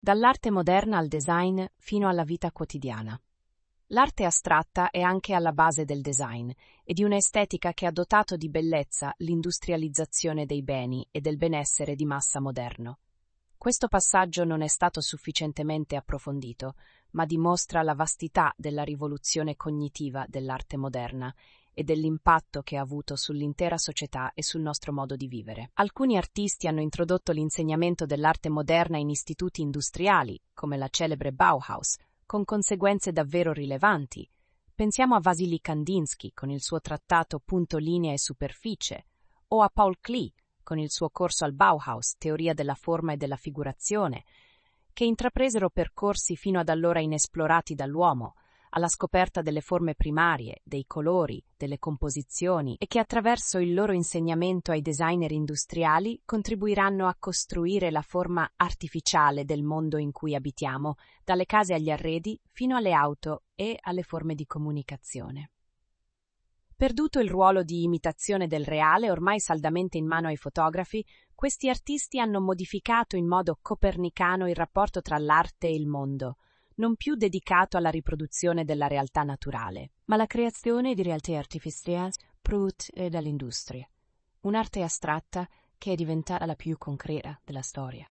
Dall'arte moderna al design fino alla vita quotidiana. L'arte astratta è anche alla base del design e di un'estetica che ha dotato di bellezza l'industrializzazione dei beni e del benessere di massa moderno. Questo passaggio non è stato sufficientemente approfondito, ma dimostra la vastità della rivoluzione cognitiva dell'arte moderna e dell'impatto che ha avuto sull'intera società e sul nostro modo di vivere. Alcuni artisti hanno introdotto l'insegnamento dell'arte moderna in istituti industriali, come la celebre Bauhaus, con conseguenze davvero rilevanti. Pensiamo a Vasily Kandinsky con il suo trattato Punto, linea e superficie, o a Paul Klee con il suo corso al Bauhaus, Teoria della forma e della figurazione, che intrapresero percorsi fino ad allora inesplorati dall'uomo, alla scoperta delle forme primarie, dei colori, delle composizioni e che attraverso il loro insegnamento ai designer industriali contribuiranno a costruire la forma artificiale del mondo in cui abitiamo, dalle case agli arredi fino alle auto e alle forme di comunicazione. Perduto il ruolo di imitazione del reale, ormai saldamente in mano ai fotografi, questi artisti hanno modificato in modo copernicano il rapporto tra l'arte e il mondo, non più dedicato alla riproduzione della realtà naturale, ma alla creazione di realtà artificiali prodotte dall'industria. Un'arte astratta che è diventata la più concreta della storia.